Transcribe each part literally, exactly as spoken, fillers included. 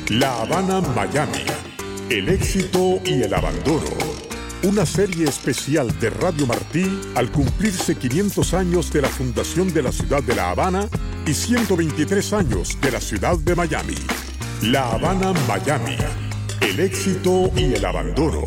La Habana, Miami. El éxito y el abandono. Una serie especial de Radio Martí al cumplirse quinientos años de la fundación de la ciudad de La Habana y ciento veintitrés años de la ciudad de Miami. La Habana, Miami. El éxito y el abandono.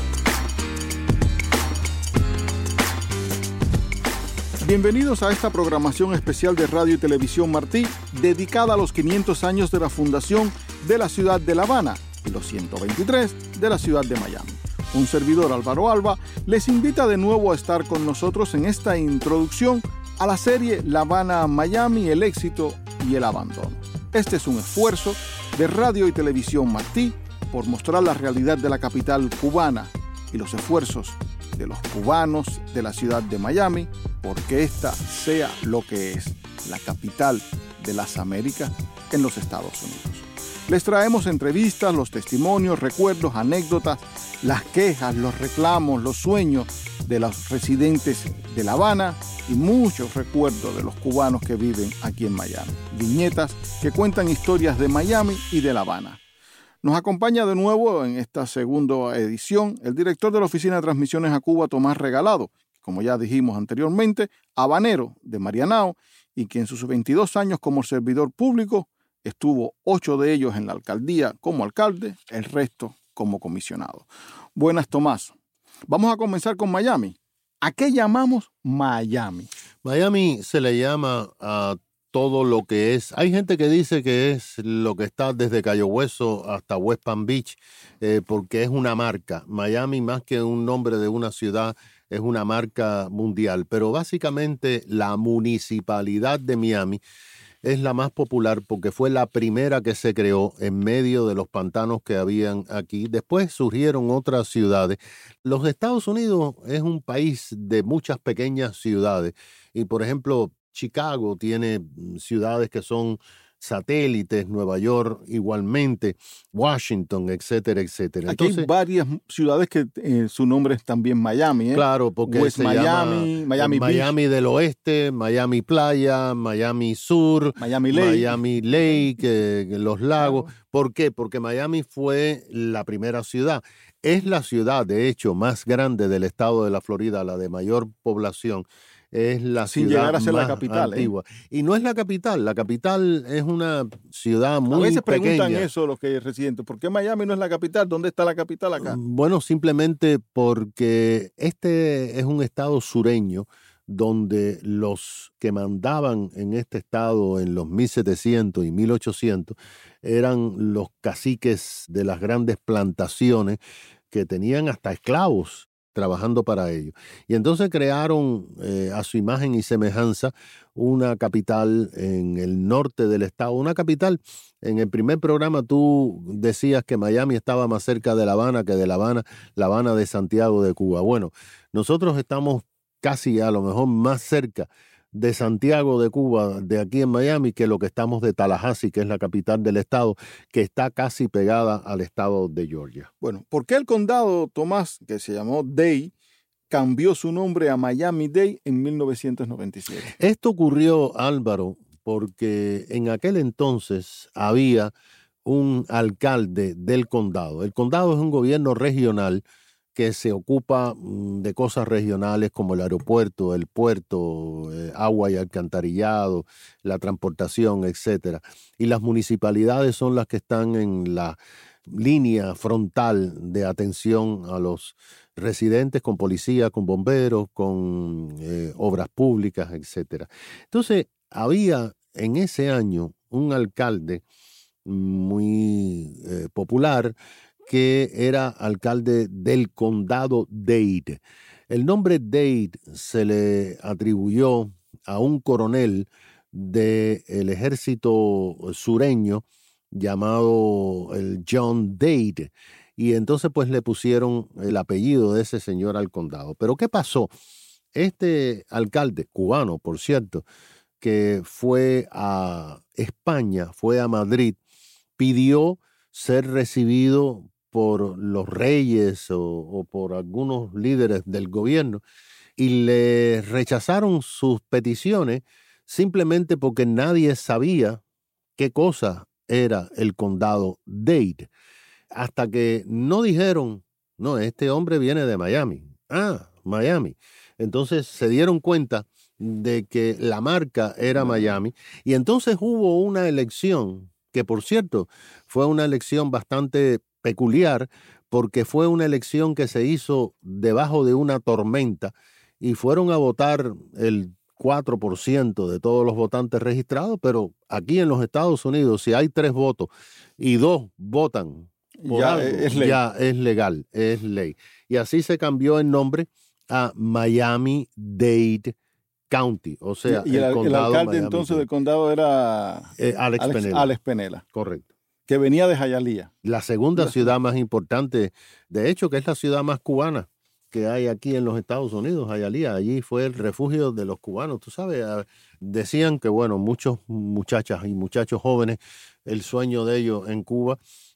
Bienvenidos a esta programación especial de Radio y Televisión Martí, dedicada a los quinientos años de la fundación de la ciudad de La Habana y los ciento veintitrés de la ciudad de Miami. Un servidor, Álvaro Alba, les invita de nuevo a estar con nosotros en esta introducción a la serie La Habana, Miami, el éxito y el abandono. Este es un esfuerzo de Radio y Televisión Martí por mostrar la realidad de la capital cubana y los esfuerzos de los cubanos de la ciudad de Miami porque ésta sea lo que es, la capital de las Américas en los Estados Unidos. Les traemos entrevistas, los testimonios, recuerdos, anécdotas, las quejas, los reclamos, los sueños de los residentes de La Habana y muchos recuerdos de los cubanos que viven aquí en Miami. Viñetas que cuentan historias de Miami y de La Habana. Nos acompaña de nuevo en esta segunda edición el director de la Oficina de Transmisiones a Cuba, Tomás Regalado, como ya dijimos anteriormente, habanero de Marianao y que en sus veintidós años como servidor público estuvo ocho de ellos en la alcaldía como alcalde, el resto como comisionado. Buenas, Tomás. Vamos a comenzar con Miami. ¿A qué llamamos Miami? Miami se le llama a todo lo que es. Hay gente que dice que es lo que está desde Cayo Hueso hasta West Palm Beach, eh, porque es una marca. Miami, más que un nombre de una ciudad, es una marca mundial. Pero básicamente la municipalidad de Miami es la más popular porque fue la primera que se creó en medio de los pantanos que habían aquí. Después surgieron otras ciudades. Los Estados Unidos es un país de muchas pequeñas ciudades. Y, por ejemplo, Chicago tiene ciudades que son satélites, Nueva York igualmente, Washington, etcétera, etcétera. Aquí Entonces, hay varias ciudades que eh, su nombre es también Miami, ¿eh? Claro, porque West se Miami, llama Miami Beach, Miami del Oeste, Miami Playa, Miami Sur, Miami Lake, Miami Lake, eh, los lagos. ¿Por qué? Porque Miami fue la primera ciudad. Es la ciudad, de hecho, más grande del estado de la Florida, la de mayor población. Es la Sin ciudad llegar a ser más la capital, antigua. ¿eh? Y no es la capital. La capital es una ciudad muy pequeña. A veces pequeña. preguntan eso los que residentes. ¿Por qué Miami no es la capital? ¿Dónde está la capital acá? Bueno, simplemente porque este es un estado sureño donde los que mandaban en este estado en los mil setecientos y mil ochocientos eran los caciques de las grandes plantaciones que tenían hasta esclavos trabajando para ellos. Y entonces crearon eh, a su imagen y semejanza una capital en el norte del estado. Una capital, en el primer programa tú decías que Miami estaba más cerca de La Habana que de La Habana, La Habana de Santiago de Cuba. Bueno, nosotros estamos casi a lo mejor más cerca de Santiago de Cuba, de aquí en Miami, que lo que estamos de Tallahassee, que es la capital del estado, que está casi pegada al estado de Georgia. Bueno, ¿por qué el condado, Tomás, que se llamó Dade, cambió su nombre a Miami-Dade en mil novecientos noventa y siete? Esto ocurrió, Álvaro, porque en aquel entonces había un alcalde del condado. El condado es un gobierno regional que se ocupa de cosas regionales como el aeropuerto, el puerto, eh, agua y alcantarillado, la transportación, etcétera. Y las municipalidades son las que están en la línea frontal de atención a los residentes, con policía, con bomberos, con eh, obras públicas, etcétera. Entonces, había en ese año un alcalde muy eh, popular que era alcalde del condado Dade. El nombre Dade se le atribuyó a un coronel del ejército sureño llamado el John Dade. Y entonces pues le pusieron el apellido de ese señor al condado. Pero ¿qué pasó? Este alcalde, cubano por cierto, que fue a España, fue a Madrid, pidió ser recibido por los reyes o, o por algunos líderes del gobierno y le rechazaron sus peticiones simplemente porque nadie sabía qué cosa era el condado Dade, hasta que no dijeron, no, este hombre viene de Miami. Ah, Miami. Entonces se dieron cuenta de que la marca era Miami, y entonces hubo una elección, que por cierto fue una elección bastante peculiar, porque fue una elección que se hizo debajo de una tormenta, y fueron a votar el cuatro por ciento de todos los votantes registrados, pero aquí en los Estados Unidos, si hay tres votos y dos votan por ya algo, es ley. ya es legal, es ley. Y así se cambió el nombre a Miami-Dade County, o sea, y el, el, el condado alcalde Miami-Dade. entonces del condado era eh, Alex, Alex, Penela. Alex Penela, Correcto. que venía de Hialeah. La segunda La- ciudad más importante, de hecho, que es la ciudad más cubana que hay aquí en los Estados Unidos, Hialeah. Allí fue el refugio de los cubanos. Tú sabes, ah, decían que, bueno, muchos muchachas y muchachos jóvenes, el sueño de ellos en Cuba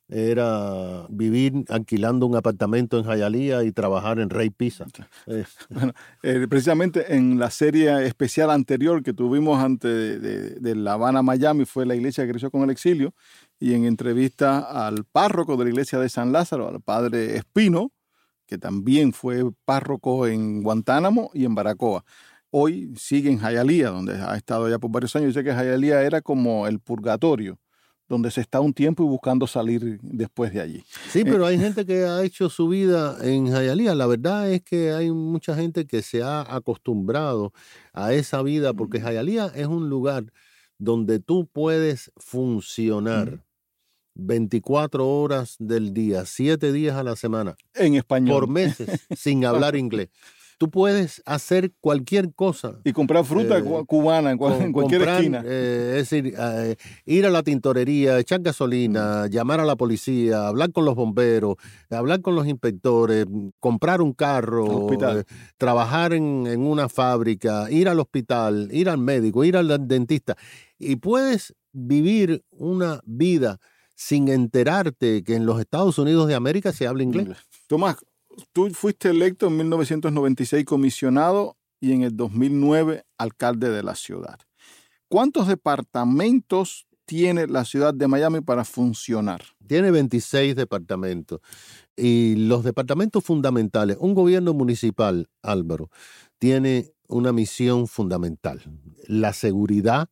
era vivir alquilando un apartamento en Hialeah y trabajar en Rey Pizza. Eh, Bueno, eh, precisamente en la serie especial anterior que tuvimos antes de, de, de La Habana, Miami, fue la iglesia que creció con el exilio, y en entrevista al párroco de la iglesia de San Lázaro, al padre Espino, que también fue párroco en Guantánamo y en Baracoa. Hoy sigue en Hialeah, donde ha estado ya por varios años. Dice que Hialeah era como el purgatorio, donde se está un tiempo y buscando salir después de allí. Sí, pero hay gente que ha hecho su vida en Hialeah. La verdad es que hay mucha gente que se ha acostumbrado a esa vida, porque Hialeah es un lugar donde tú puedes funcionar veinticuatro horas del día, siete días a la semana, En español. por meses, sin hablar inglés. Tú puedes hacer cualquier cosa. Y comprar fruta Eh, cu- cubana en, cual- Com- en cualquier comprar, esquina. eh, es decir, eh, ir a la tintorería, echar gasolina, llamar a la policía, hablar con los bomberos, hablar con los inspectores, comprar un carro, Al hospital. eh, trabajar en, en una fábrica, ir al hospital, ir al médico, ir al dentista. Y puedes vivir una vida sin enterarte que en los Estados Unidos de América se habla inglés. Tomás, tú fuiste electo en mil novecientos noventa y seis comisionado y en el dos mil nueve alcalde de la ciudad. ¿Cuántos departamentos tiene la ciudad de Miami para funcionar? Tiene veintiséis departamentos. Y los departamentos fundamentales, un gobierno municipal, Álvaro, tiene una misión fundamental: la seguridad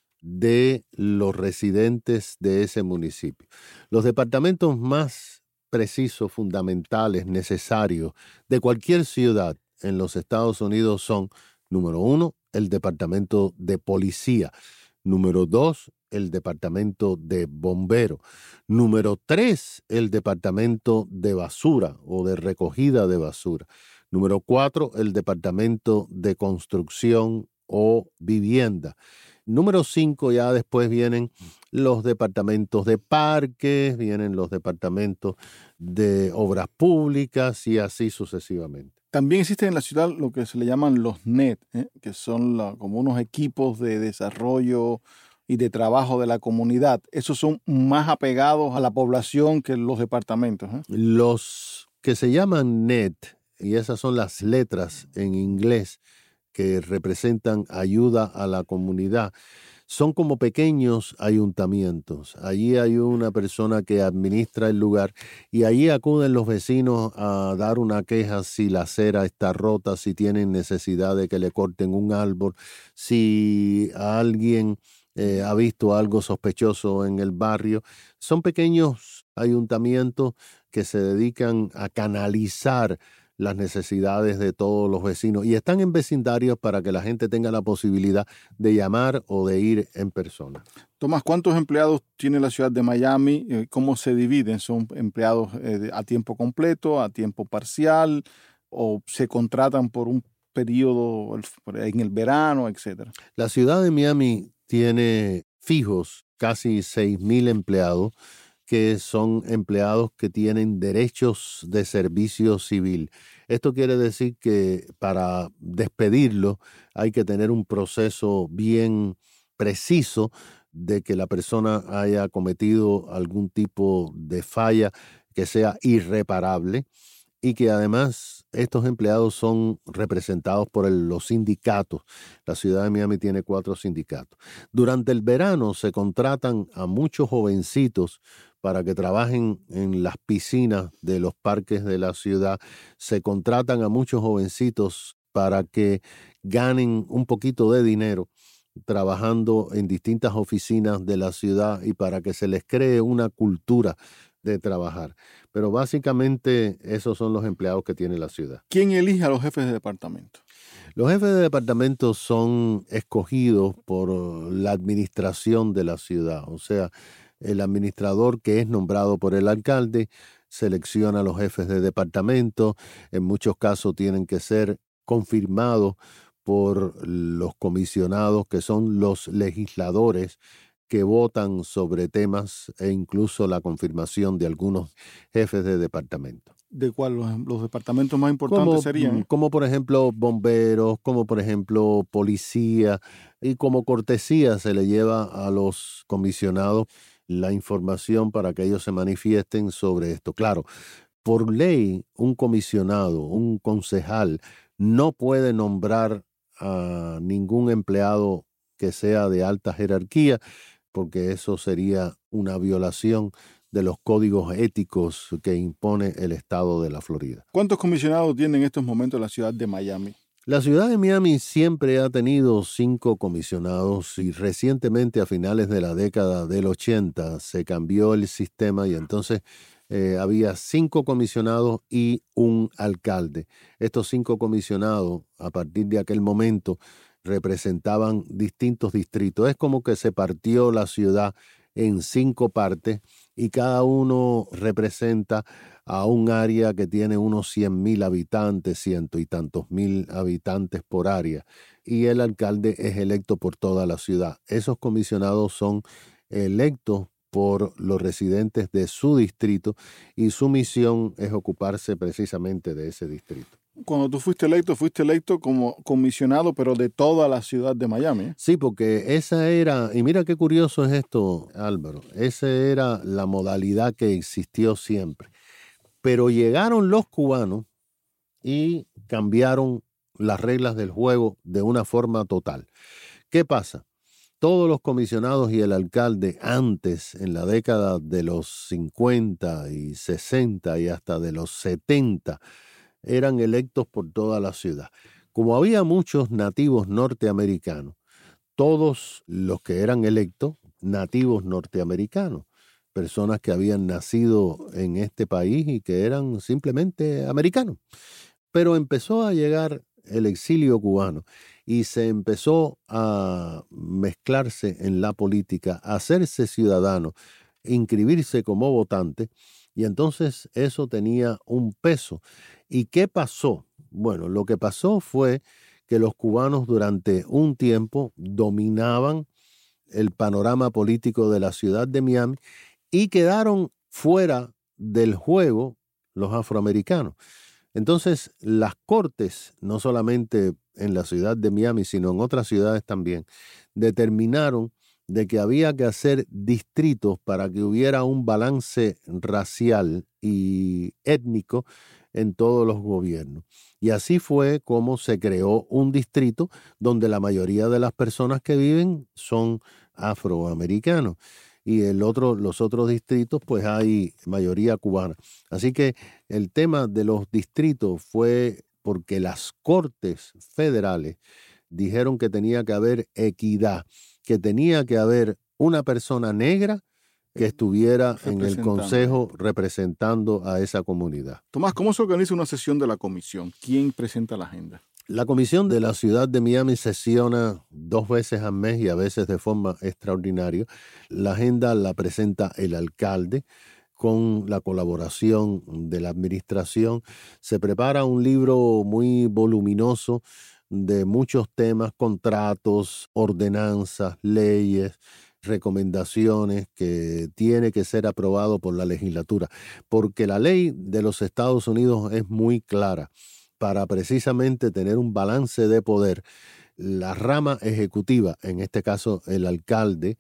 de los residentes de ese municipio. Los departamentos más precisos, fundamentales, necesarios de cualquier ciudad en los Estados Unidos son, número uno, el departamento de policía; número dos, el departamento de bomberos; número tres, el departamento de basura o de recogida de basura; número cuatro, el departamento de construcción o vivienda; número cinco, ya después vienen los departamentos de parques, vienen los departamentos de obras públicas y así sucesivamente. También existen en la ciudad lo que se le llaman los N E T, ¿eh? que son la- como unos equipos de desarrollo y de trabajo de la comunidad. Esos son más apegados a la población que los departamentos. ¿eh? Los que se llaman N E T, y esas son las letras en inglés que representan ayuda a la comunidad, son como pequeños ayuntamientos. Allí hay una persona que administra el lugar y allí acuden los vecinos a dar una queja si la acera está rota, si tienen necesidad de que le corten un árbol, si alguien eh, ha visto algo sospechoso en el barrio. Son pequeños ayuntamientos que se dedican a canalizar las necesidades de todos los vecinos y están en vecindarios para que la gente tenga la posibilidad de llamar o de ir en persona. Tomás, ¿cuántos empleados tiene la ciudad de Miami? Eh, ¿Cómo se dividen? ¿Son empleados eh, de- a tiempo completo, a tiempo parcial, o se contratan por un periodo el- en el verano, etcétera? La ciudad de Miami tiene fijos casi seis mil empleados, que son empleados que tienen derechos de servicio civil. Esto quiere decir que para despedirlo hay que tener un proceso bien preciso de que la persona haya cometido algún tipo de falla que sea irreparable y que además estos empleados son representados por el, los sindicatos. La ciudad de Miami tiene cuatro sindicatos. Durante el verano se contratan a muchos jovencitos para que trabajen en las piscinas de los parques de la ciudad. Se contratan a muchos jovencitos para que ganen un poquito de dinero trabajando en distintas oficinas de la ciudad y para que se les cree una cultura de trabajar. Pero básicamente esos son los empleados que tiene la ciudad. ¿Quién elige a los jefes de departamento? Los jefes de departamento son escogidos por la administración de la ciudad. O sea, el administrador, que es nombrado por el alcalde, selecciona a los jefes de departamento. En muchos casos tienen que ser confirmados por los comisionados, que son los legisladores que votan sobre temas, e incluso la confirmación de algunos jefes de departamento. ¿De cuál? Los, los departamentos más importantes como, serían. Como por ejemplo bomberos, como por ejemplo policía, y como cortesía se le lleva a los comisionados la información para que ellos se manifiesten sobre esto. Claro, por ley, un comisionado, un concejal, no puede nombrar a ningún empleado que sea de alta jerarquía, porque eso sería una violación de los códigos éticos que impone el estado de la Florida. ¿Cuántos comisionados tiene en estos momentos la ciudad de Miami? La ciudad de Miami siempre ha tenido cinco comisionados y recientemente a finales de la década del ochenta se cambió el sistema y entonces eh, había cinco comisionados y un alcalde. Estos cinco comisionados, a partir de aquel momento, representaban distintos distritos. Es como que se partió la ciudad en cinco partes y cada uno representa a un área que tiene unos cien mil habitantes, ciento y tantos mil habitantes por área, y el alcalde es electo por toda la ciudad. Esos comisionados son electos por los residentes de su distrito y su misión es ocuparse precisamente de ese distrito. Cuando tú fuiste electo, fuiste electo como comisionado, pero de toda la ciudad de Miami, ¿eh? Sí, porque esa era, y mira qué curioso es esto, Álvaro, esa era la modalidad que existió siempre. Pero llegaron los cubanos y cambiaron las reglas del juego de una forma total. ¿Qué pasa? Todos los comisionados y el alcalde antes, en la década de los cincuenta y sesenta y hasta de los setenta, eran electos por toda la ciudad. Como había muchos nativos norteamericanos, todos los que eran electos, nativos norteamericanos, personas que habían nacido en este país y que eran simplemente americanos. Pero empezó a llegar el exilio cubano y se empezó a mezclarse en la política, a hacerse ciudadano, inscribirse como votante, y entonces eso tenía un peso. ¿Y qué pasó? Bueno, lo que pasó fue que los cubanos durante un tiempo dominaban el panorama político de la ciudad de Miami y quedaron fuera del juego los afroamericanos. Entonces, las cortes, no solamente en la ciudad de Miami, sino en otras ciudades también, determinaron de que había que hacer distritos para que hubiera un balance racial y étnico en todos los gobiernos. Y así fue como se creó un distrito donde la mayoría de las personas que viven son afroamericanos. Y el otro, los otros distritos, pues hay mayoría cubana. Así que el tema de los distritos fue porque las cortes federales dijeron que tenía que haber equidad, que tenía que haber una persona negra que estuviera en el consejo representando a esa comunidad. Tomás, ¿cómo se organiza una sesión de la comisión? ¿Quién presenta la agenda? La comisión de la ciudad de Miami sesiona dos veces al mes y a veces de forma extraordinaria. La agenda la presenta el alcalde con la colaboración de la administración. Se prepara un libro muy voluminoso de muchos temas, contratos, ordenanzas, leyes, recomendaciones que tiene que ser aprobado por la legislatura, porque la ley de los Estados Unidos es muy clara. Para precisamente tener un balance de poder, la rama ejecutiva, en este caso el alcalde,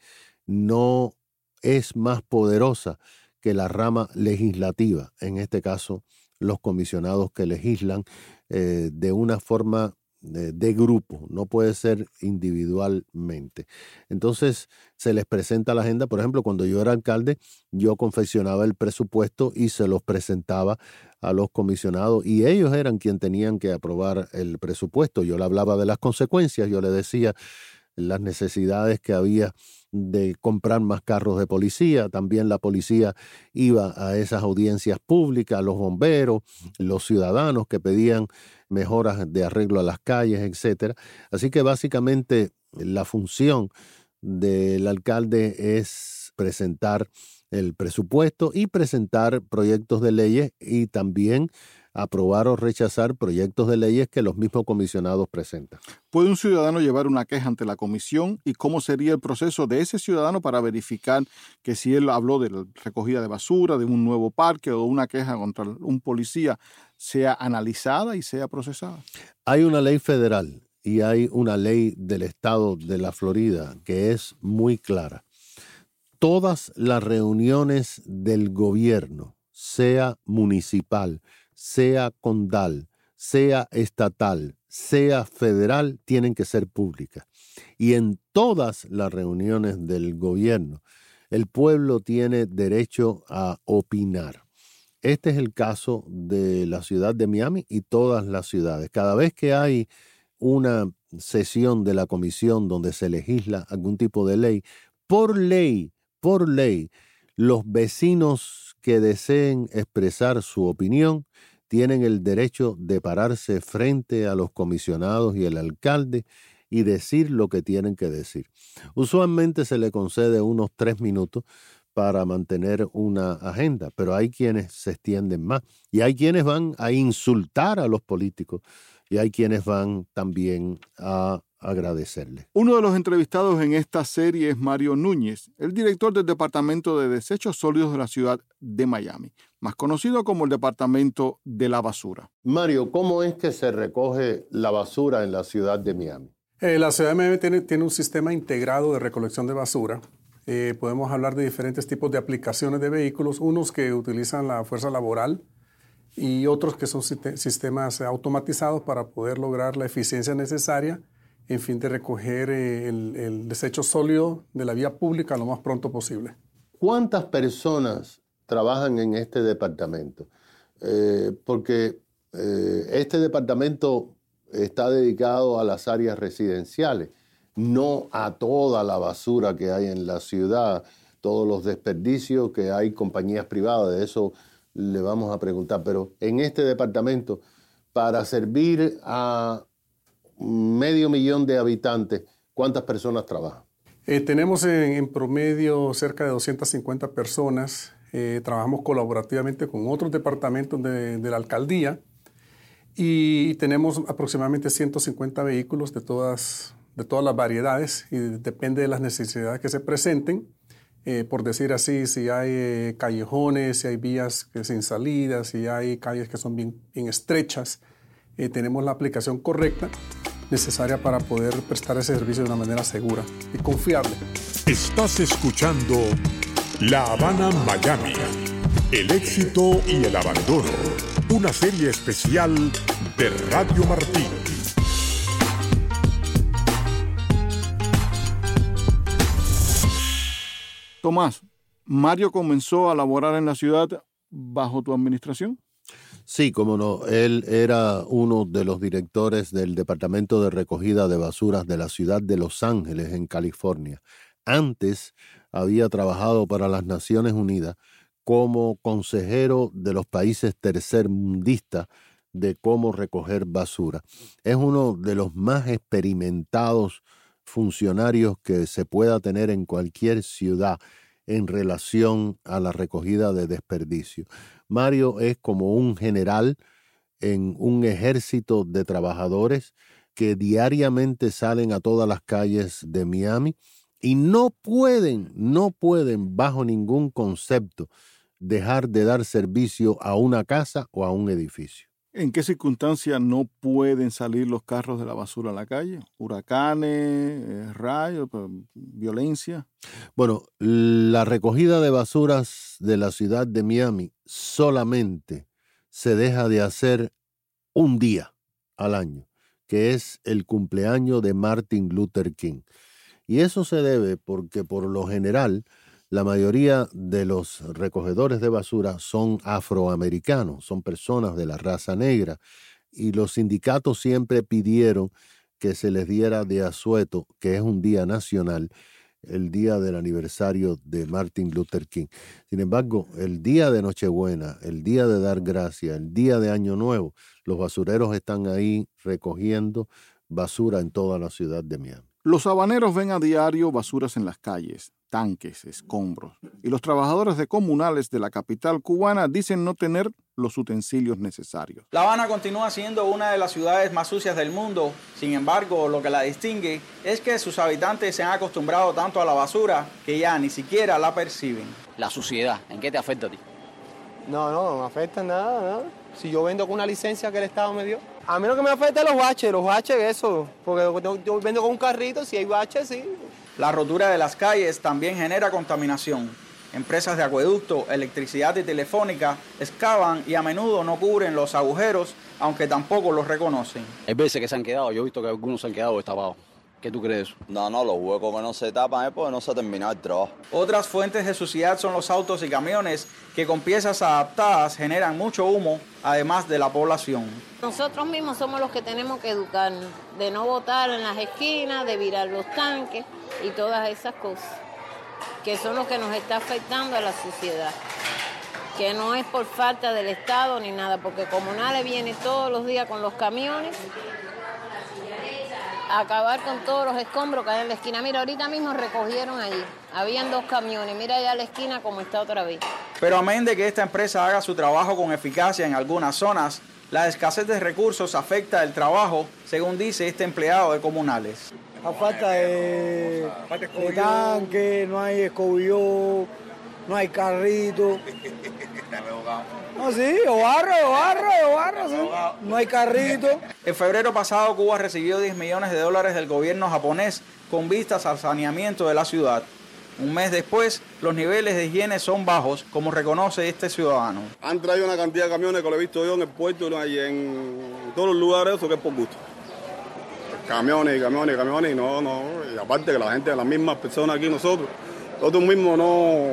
no es más poderosa que la rama legislativa, en este caso los comisionados que legislan eh, de una forma de, de grupo, no puede ser individualmente. Entonces se les presenta la agenda. Por ejemplo, cuando yo era alcalde, yo confeccionaba el presupuesto y se los presentaba a los comisionados y ellos eran quienes tenían que aprobar el presupuesto. Yo le hablaba de las consecuencias, yo le decía las necesidades que había de comprar más carros de policía. También la policía iba a esas audiencias públicas, los bomberos, los ciudadanos que pedían mejoras de arreglo a las calles, etcétera. Así que básicamente la función del alcalde es presentar el presupuesto y presentar proyectos de leyes y también aprobar o rechazar proyectos de leyes que los mismos comisionados presentan. ¿Puede un ciudadano llevar una queja ante la comisión? ¿Y cómo sería el proceso de ese ciudadano para verificar que si él habló de la recogida de basura, de un nuevo parque o una queja contra un policía, sea analizada y sea procesada? Hay una ley federal y hay una ley del estado de la Florida que es muy clara. Todas las reuniones del gobierno, sea municipal, sea condal, sea estatal, sea federal, tienen que ser públicas. Y en todas las reuniones del gobierno, el pueblo tiene derecho a opinar. Este es el caso de la ciudad de Miami y todas las ciudades. Cada vez que hay una sesión de la comisión donde se legisla algún tipo de ley, por ley, por ley, los vecinos que deseen expresar su opinión tienen el derecho de pararse frente a los comisionados y el alcalde y decir lo que tienen que decir. Usualmente se le concede unos tres minutos para mantener una agenda, pero hay quienes se extienden más y hay quienes van a insultar a los políticos y hay quienes van también a agradecerle. Uno de los entrevistados en esta serie es Mario Núñez, el director del Departamento de Desechos Sólidos de la ciudad de Miami, más conocido como el Departamento de la Basura. Mario, ¿cómo es que se recoge la basura en la ciudad de Miami? Eh, la ciudad de Miami tiene, tiene un sistema integrado de recolección de basura. Eh, podemos hablar de diferentes tipos de aplicaciones de vehículos, unos que utilizan la fuerza laboral y otros que son sistemas automatizados para poder lograr la eficiencia necesaria en fin de recoger el, el desecho sólido de la vía pública lo más pronto posible. ¿Cuántas personas trabajan en este departamento? Eh, porque eh, este departamento está dedicado a las áreas residenciales, no a toda la basura que hay en la ciudad, todos los desperdicios que hay compañías privadas, de eso le vamos a preguntar. Pero en este departamento, para servir a medio millón de habitantes, ¿cuántas personas trabajan? Eh, tenemos en, en promedio cerca de doscientas cincuenta personas. Eh, trabajamos colaborativamente con otros departamentos de, de la alcaldía y tenemos aproximadamente ciento cincuenta vehículos de todas, de todas las variedades y depende de las necesidades que se presenten. Eh, por decir así, si hay eh, callejones, si hay vías que sin salida, si hay calles que son bien, bien estrechas, eh, tenemos la aplicación correcta necesaria para poder prestar ese servicio de una manera segura y confiable. Estás escuchando La Habana Miami, el éxito y el abandono, una serie especial de Radio Martí. Tomás, ¿Mario comenzó a laborar en la ciudad bajo tu administración? Sí, cómo no. Él era uno de los directores del Departamento de Recogida de Basuras de la ciudad de Los Ángeles, en California. Antes había trabajado para las Naciones Unidas como consejero de los países tercermundistas de cómo recoger basura. Es uno de los más experimentados funcionarios que se pueda tener en cualquier ciudad en relación a la recogida de desperdicio. Mario es como un general en un ejército de trabajadores que diariamente salen a todas las calles de Miami y no pueden, no pueden bajo ningún concepto dejar de dar servicio a una casa o a un edificio. ¿En qué circunstancias no pueden salir los carros de la basura a la calle? ¿Huracanes, eh, rayos, violencia? Bueno, la recogida de basuras de la ciudad de Miami solamente se deja de hacer un día al año, que es el cumpleaños de Martin Luther King. Y eso se debe porque por lo general la mayoría de los recogedores de basura son afroamericanos, son personas de la raza negra, y los sindicatos siempre pidieron que se les diera de asueto, que es un día nacional, el día del aniversario de Martin Luther King. Sin embargo, el día de Nochebuena, el día de Dar Gracia, el día de Año Nuevo, los basureros están ahí recogiendo basura en toda la ciudad de Miami. Los habaneros ven a diario basuras en las calles, tanques, escombros, y los trabajadores de comunales de la capital cubana dicen no tener los utensilios necesarios. La Habana continúa siendo una de las ciudades más sucias del mundo. Sin embargo, lo que la distingue es que sus habitantes se han acostumbrado tanto a la basura que ya ni siquiera la perciben. La suciedad, ¿en qué te afecta a ti? No, no, no me afecta en nada, nada. Si yo vendo con una licencia que el Estado me dio. A mí lo que me afecta es los baches, los baches, eso. Porque yo vendo con un carrito, si hay baches, sí. La rotura de las calles también genera contaminación. Empresas de acueducto, electricidad y telefónica excavan y a menudo no cubren los agujeros, aunque tampoco los reconocen. Hay veces que se han quedado, yo he visto que algunos se han quedado destapados. ¿Qué tú crees de eso? No, no, los huecos que no se tapan es porque no se ha terminado el trabajo. Otras fuentes de suciedad son los autos y camiones que con piezas adaptadas generan mucho humo, además de la población. Nosotros mismos somos los que tenemos que educarnos, de no botar en las esquinas, de virar los tanques y todas esas cosas, que son los que nos está afectando a la sociedad. Que no es por falta del Estado ni nada, porque Comunales viene todos los días con los camiones a acabar con todos los escombros que hay en la esquina. Mira, ahorita mismo recogieron allí, habían dos camiones, mira allá la esquina como está otra vez. Pero amén de que esta empresa haga su trabajo con eficacia en algunas zonas, la escasez de recursos afecta el trabajo, según dice este empleado de Comunales. A falta de, de tanque, no hay escobillo, no hay carrito. No, sí, o barro, o barro, o barro, sí. No hay carrito. En febrero pasado, Cuba recibió diez millones de dólares del gobierno japonés con vistas al saneamiento de la ciudad. Un mes después, los niveles de higiene son bajos, como reconoce este ciudadano. Han traído una cantidad de camiones que lo he visto yo en el puerto y en todos los lugares, eso que es por gusto. Camiones y camiones y camiones, y no, no. Y aparte que la gente, las mismas personas aquí, nosotros, nosotros mismos no,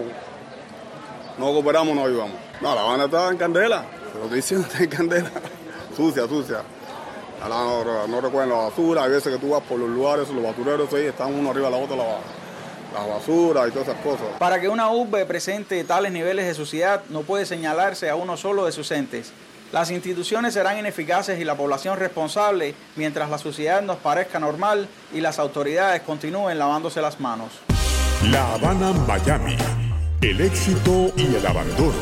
no cooperamos, no ayudamos. No, La Habana está en candela, se lo estoy diciendo, está en candela. Sucia, sucia. Ahora no, no recogen la basura, hay veces que tú vas por los lugares, los basureros ahí, están uno arriba de la otra, la, la basura y todas esas cosas. Para que una urbe presente tales niveles de suciedad, no puede señalarse a uno solo de sus entes. Las instituciones serán ineficaces y la población responsable mientras la suciedad nos parezca normal y las autoridades continúen lavándose las manos. La Habana, Miami. El éxito y el abandono.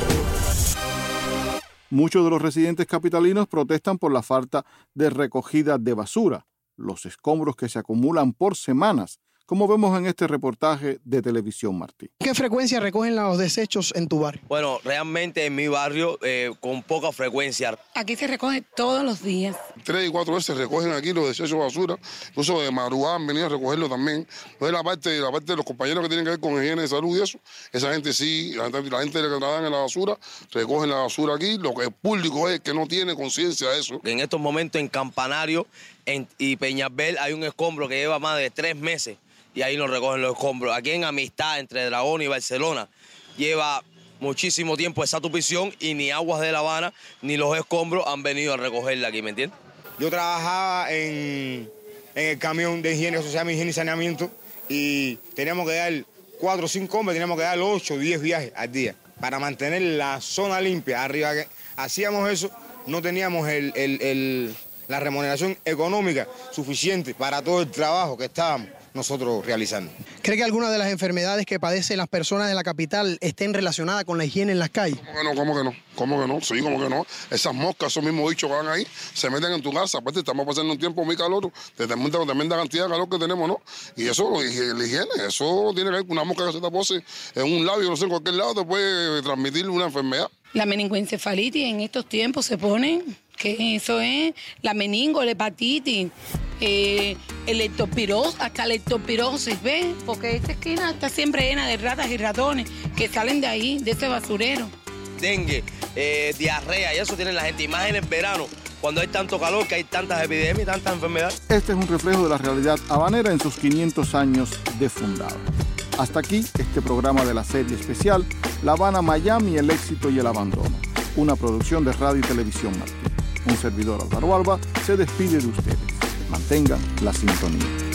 Muchos de los residentes capitalinos protestan por la falta de recogida de basura, los escombros que se acumulan por semanas, como vemos en este reportaje de Televisión Martí. ¿Qué frecuencia recogen los desechos en tu barrio? Bueno, realmente en mi barrio eh, con poca frecuencia. Aquí se recoge todos los días. Tres y cuatro veces recogen aquí los desechos de basura, incluso de madrugada han venido a recogerlo también. Entonces la parte, la parte de los compañeros que tienen que ver con higiene de salud y eso, esa gente sí, la gente, la gente que trabaja en la basura, recogen la basura aquí, lo que el público es que no tiene conciencia de eso. En estos momentos en Campanario en, y Peñasbel hay un escombro que lleva más de tres meses. Y ahí nos recogen los escombros. Aquí en Amistad, entre Dragón y Barcelona, lleva muchísimo tiempo esa tupición y ni Aguas de La Habana ni los escombros han venido a recogerla aquí, ¿me entiendes? Yo trabajaba en, en el camión de higiene social, higiene y saneamiento y teníamos que dar cuatro o cinco hombres, teníamos que dar ocho o diez viajes al día para mantener la zona limpia. Arriba que hacíamos eso, no teníamos el, el, el, la remuneración económica suficiente para todo el trabajo que estábamos nosotros realizando. ¿Cree que alguna de las enfermedades que padecen las personas de la capital estén relacionadas con la higiene en las calles? ¿Cómo que no? ¿Cómo que no? ¿Cómo que no? Sí, ¿cómo que no? Esas moscas, esos mismos bichos que van ahí, se meten en tu casa. Aparte, estamos pasando un tiempo muy calor, de tremenda, tremenda cantidad de calor que tenemos, ¿no? Y eso, la higiene, eso tiene que ver con una mosca que se te pose en un labio, no sé, en cualquier lado, te puede transmitir una enfermedad. La meningoencefalitis en estos tiempos se pone, que eso es la meningo, la hepatitis, eh, el leptospirosis, hasta la leptospirosis, ¿ves? Porque esta esquina está siempre llena de ratas y ratones que salen de ahí, de ese basurero. dengue, eh, diarrea, y eso tiene la gente. Y más en el verano, cuando hay tanto calor, que hay tantas epidemias y tantas enfermedades. Este es un reflejo de la realidad habanera en sus quinientos años de fundado. Hasta aquí este programa de la serie especial La Habana, Miami, el éxito y el abandono. Una producción de Radio y Televisión Martí. Un servidor, Álvaro Alba, se despide de ustedes. Mantengan la sintonía.